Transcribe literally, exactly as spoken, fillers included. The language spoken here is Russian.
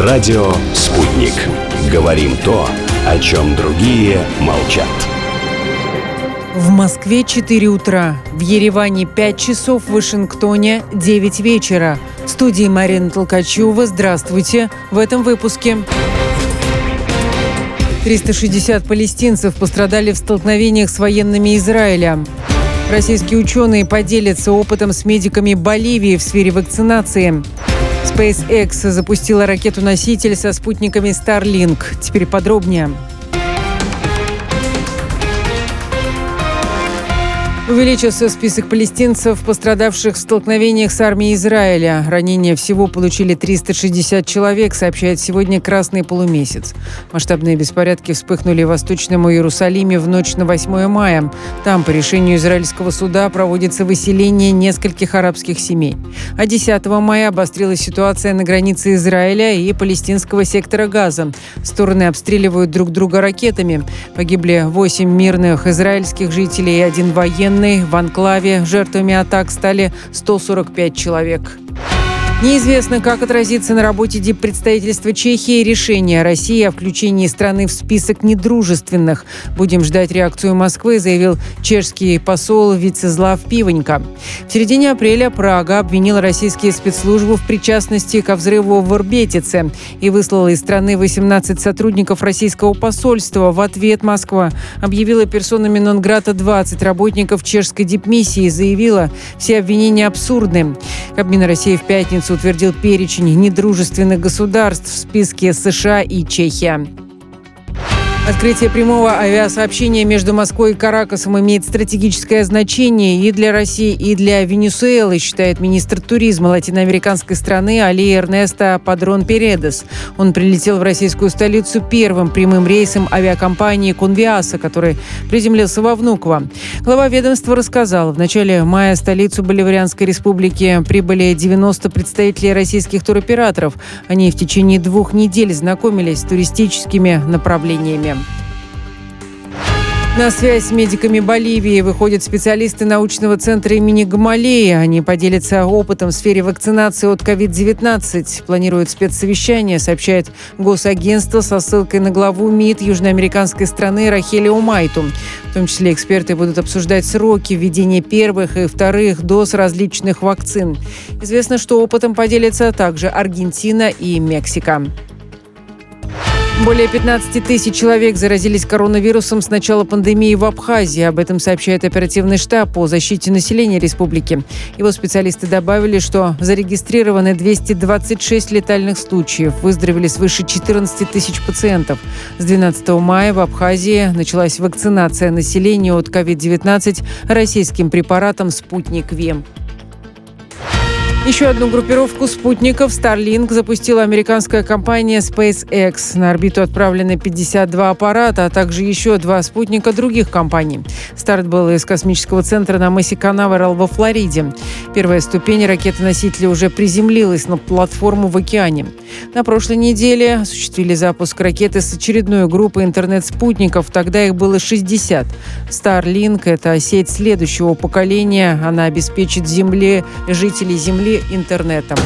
Радио «Спутник». Говорим то, о чем другие молчат. В Москве четыре утра, в Ереване пять часов, в Вашингтоне девять вечера. В студии Марина Толкачева. Здравствуйте. В этом выпуске. триста шестьдесят палестинцев пострадали в столкновениях с военными Израиля. Российские ученые поделятся опытом с медиками Боливии в сфере вакцинации. SpaceX запустила ракету-носитель со спутниками Starlink. Теперь подробнее. Увеличился список палестинцев, пострадавших в столкновениях с армией Израиля. Ранения всего получили триста шестьдесят человек, сообщает сегодня «Красный полумесяц». Масштабные беспорядки вспыхнули в Восточном Иерусалиме в ночь на восьмое мая. Там по решению израильского суда проводится выселение нескольких арабских семей. А десятого мая обострилась ситуация на границе Израиля и палестинского сектора Газа. Стороны обстреливают друг друга ракетами. Погибли восемь мирных израильских жителей и один военный. В анклаве жертвами атак стали сто сорок пять человек. Неизвестно, как отразится на работе диппредставительства Чехии решение России о включении страны в список недружественных. Будем ждать реакцию Москвы, заявил чешский посол Вицеслав Пивонько. В середине апреля Прага обвинила российские спецслужбы в причастности ко взрыву в Орбетице и выслала из страны восемнадцать сотрудников российского посольства. В ответ Москва объявила персонами нон-грата двадцать работников чешской дипмиссии и заявила, все обвинения абсурдны. Кабмин России в пятницу утвердил перечень недружественных государств в списке США и Чехия. Открытие прямого авиасообщения между Москвой и Каракасом имеет стратегическое значение и для России, и для Венесуэлы, считает министр туризма латиноамериканской страны Али Эрнесто Падрон Передес. Он прилетел в российскую столицу первым прямым рейсом авиакомпании «Конвиаса», который приземлился во Внуково. Глава ведомства рассказал, в начале мая в столицу Боливарианской республики прибыли девяносто представителей российских туроператоров. Они в течение двух недель знакомились с туристическими направлениями. На связь с медиками Боливии выходят специалисты научного центра имени Гамалеи. Они поделятся опытом в сфере вакцинации от ковид девятнадцать. Планируют спецсовещание, сообщает Госагентство со ссылкой на главу МИД южноамериканской страны Рахелио Майту. В том числе эксперты будут обсуждать сроки введения первых и вторых доз различных вакцин. Известно, что опытом поделятся также Аргентина и Мексика. Более пятнадцать тысяч человек заразились коронавирусом с начала пандемии в Абхазии. Об этом сообщает оперативный штаб по защите населения республики. Его специалисты добавили, что зарегистрированы двести двадцать шесть летальных случаев. Выздоровели свыше четырнадцать тысяч пациентов. С двенадцатого мая в Абхазии началась вакцинация населения от ковид девятнадцать российским препаратом «Спутник Ви». Еще одну группировку спутников Starlink запустила американская компания SpaceX. На орбиту отправлены пятьдесят два аппарата, а также еще два спутника других компаний. Старт был из космического центра на мысе Канаверал во Флориде. Первая ступень ракеты-носителя уже приземлилась на платформу в океане. На прошлой неделе осуществили запуск ракеты с очередной группой интернет-спутников. Тогда их было шестьдесят. Starlink – это сеть следующего поколения. Она обеспечит Земле, жителей Земли интернетом.